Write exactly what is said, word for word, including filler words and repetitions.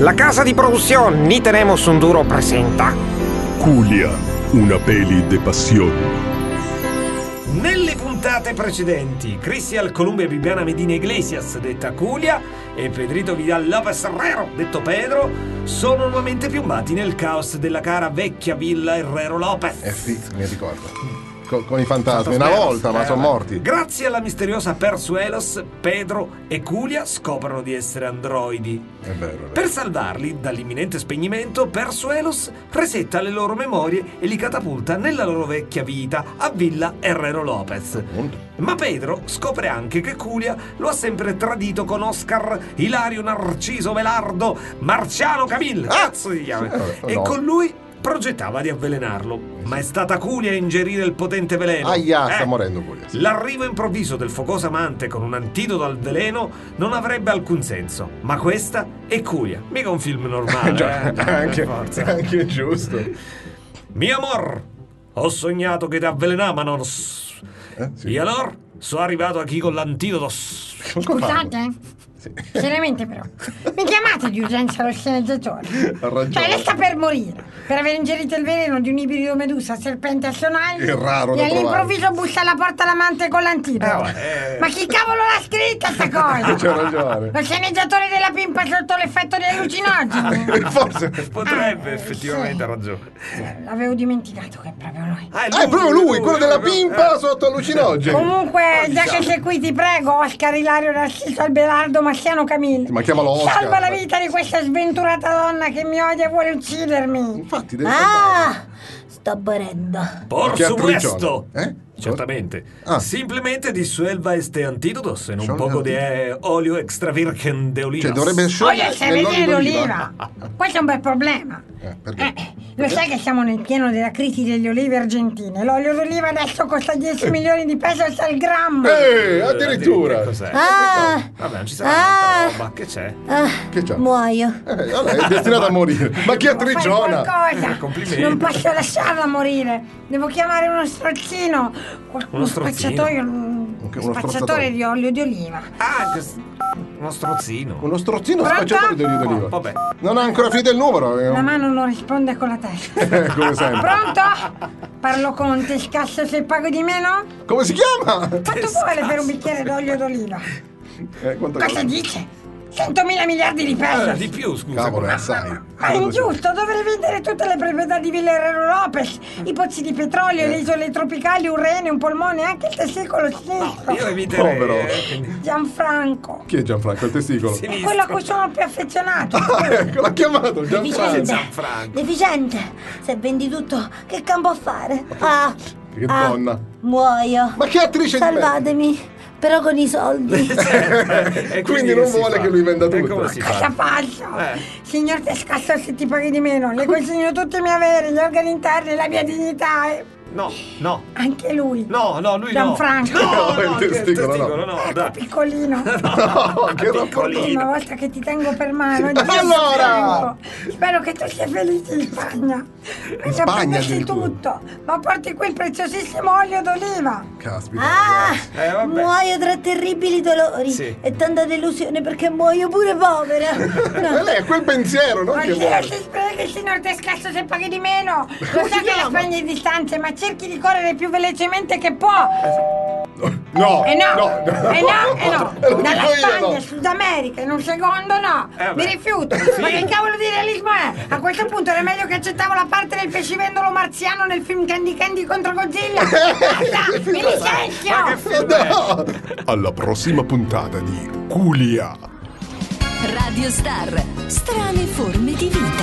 La casa di producción Ni Tenemos un Duro presenta Culia, una peli de pasión. Nelle puntate precedenti, Cristian Columbia Viviana Medina Iglesias, detta Culia, e Pedrito Vidal Lopez Herrero, detto Pedro, sono nuovamente piombati nel caos della cara vecchia villa Herrero Lopez. Eh sì, mi ricordo. Con, con i fantasmi, una volta, ma sono morti. Grazie alla misteriosa Persuelos, Pedro e Culia scoprono di essere androidi. È vero, è vero. Per salvarli dall'imminente spegnimento, Persuelos resetta le loro memorie e li catapulta nella loro vecchia vita a Villa Herrero Lopez. Appunto. Ma Pedro scopre anche che Culia lo ha sempre tradito con Oscar, Ilario Narciso Velardo, Marciano Camille, Ah! cazzo si chiama, Eh, e no. con lui progettava di avvelenarlo. Ma è stata Culia a ingerire il potente veleno. Aia, sta Eh, morendo Culia. Sì. L'arrivo improvviso del focoso amante con un antidoto al veleno non avrebbe alcun senso. Ma questa è Culia, mica un film normale. Già, eh, per anche, forza. anche giusto. Mio amor, ho sognato che ti avvelenavano. Eh, sì. E allora sono arrivato a chi con l'antidoto. Scusate, Sì. seriamente però, mi chiamate di urgenza lo sceneggiatore? Ha ragione. Cioè, lei sta per morire per aver ingerito il veleno di un ibrido medusa serpente a sonagli È raro e da all'improvviso bussa alla porta l'amante con l'antidoto. Eh, eh. Ma chi cavolo l'ha scritta sta cosa? C'ha ragione. Lo sceneggiatore della pimpa sotto l'effetto di allucinogeni? Forse. Potrebbe, Eh, effettivamente, sì. ha ragione. Eh, L'avevo dimenticato che è proprio lui. Ah, Ah, è proprio lui, quello della pimpa eh. sotto allucinogeni. Comunque, già diciamo. che sei qui, ti prego, Oscar Ilario Narciso Alberardo Marciano Camille. Ma chiamalo Oscar. Salva la vita di questa sventurata donna che mi odia e vuole uccidermi. Infatti, deve salvare. Ah, sto morendo. Por Che supuesto. attricione. Eh? Certamente. Ah. Simplemente disuelva este antidotos en un Solo poco antidoto. di olio extra virgen de oliva. Cioè, dovrebbe Olio sciogliere extravergine d'oliva. Questo è un bel problema. Eh, perché? Eh, lo sai che siamo nel pieno della crisi delle olive argentine. L'olio d'oliva adesso costa dieci milioni di pesos al grammo. Eh, addirittura. Che cos'è? Ah, Vabbè, non ci sarà Ah. tanta roba. Che c'è? ah, Che c'ha? muoio. Eh, allora, è destinato a morire. Ma chi Devo fare attrigiona? qualcosa. Complimenti. Non posso lasciarla morire. Devo chiamare uno strozzino. Qualcuno Uno strozzino? spacciatoio. Un Uno spacciatore spacciatore. di olio di oliva. Ah, che s- uno strozzino. Uno strozzino Pronto? spacciatore di olio Oh, d'oliva. vabbè. Non ha ancora finito il numero. È La un... mano non risponde con la testa. eh, come sempre. Pronto? Parlo con un tescasso se pago di meno? Come si chiama? Quanto vuole per un bicchiere d'olio d'oliva? Eh, quanto Cosa costa? dice? centomila miliardi di Eh, pesos. di più, scusa. Cavolo, è come- assai. Ma è ingiusto, dovrei vendere tutte le proprietà di Villa Herrero Lopez, i pozzi di petrolio, le isole tropicali, un rene, un polmone, anche il testicolo sinistro. Io eviterei. Povero. eh, quindi- Gianfranco, Chi è Gianfranco? Il testicolo? Sinistro. è quello a cui sono più affezionato. Ah, ecco, l'ha chiamato Gianfranco. Deficiente. Gianfranco. Deficiente. Se vendi tutto, che campo a fare? Ah, Che ah, donna. muoio. Ma che attrice di Salvatemi, però con i soldi. E Quindi non che si vuole fa? che lui venda E tutto. come si Cosa fa? faccio? Eh. Signor Tescasso, se ti paghi di meno, le consegno tutti i miei averi, gli organi interni, la mia dignità. e- No, no. Anche lui. No, no, lui Gianfranco. no. No, No, no, il che testicolo, no. testicolo, no, Ecco, dai. piccolino. No, che rapporto. Piccolino. Una volta che ti tengo per mano, Dio Allora! ti tengo. Spero che tu sia felice in Spagna. In Spagna addirittura. tutto, ma porti qui il preziosissimo olio d'oliva. Caspita. Ah, Eh, vabbè. muoio tra terribili dolori Sì. e tanta delusione perché muoio pure povera. E lei ha quel pensiero, non che Oddio, vuole. si sprechi, signor Tescasso, se paghi di meno. Lo Come so si che la chiama? Spagna è distante, ma cerchi di correre più velocemente che può. No, E no, no, no. e no, e no. Eh, lo Dalla dico io, Spagna, no. Sud America, in un secondo no. Eh, vabbè. Mi rifiuto. Ma che cavolo di realismo è? A questo punto era meglio che accettavo la parte del pescivendolo marziano nel film Candy Candy contro Godzilla. Basta, mi licenzio. Ma che film è? No. Alla prossima puntata di Culia. Radio Star, strane forme di vita.